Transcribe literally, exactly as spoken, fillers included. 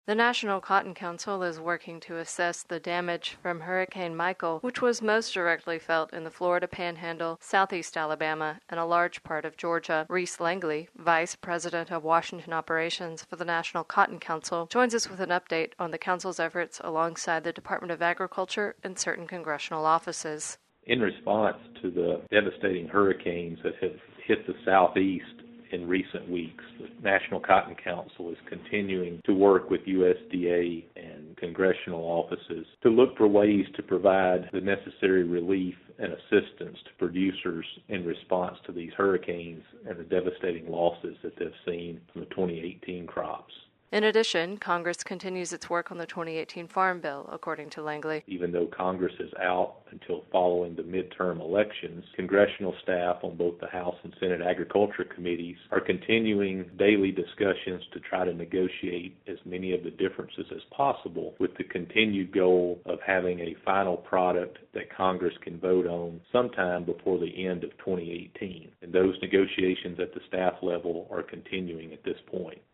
The National Cotton Council is working to assess the damage from Hurricane Michael, which was most directly felt in the Florida Panhandle, southeast Alabama, and a large part of Georgia. Reese Langley, Vice President of Washington Operations for the National Cotton Council, joins us with an update on the Council's efforts alongside the Department of Agriculture and certain congressional offices. In response to the devastating hurricanes that have hit the southeast in recent weeks, the National Cotton Council is continuing to work with U S D A and congressional offices to look for ways to provide the necessary relief and assistance to producers in response to these hurricanes and the devastating losses that they've seen from the twenty eighteen crops. In addition, Congress continues its work on the twenty eighteen Farm Bill, according to Langley. Even though Congress is out until following the midterm elections, congressional staff on both the House and Senate Agriculture Committees are continuing daily discussions to try to negotiate as many of the differences as possible, with the continued goal of having a final product that Congress can vote on sometime before the end of twenty eighteen. And those negotiations at the staff level are continuing at this point.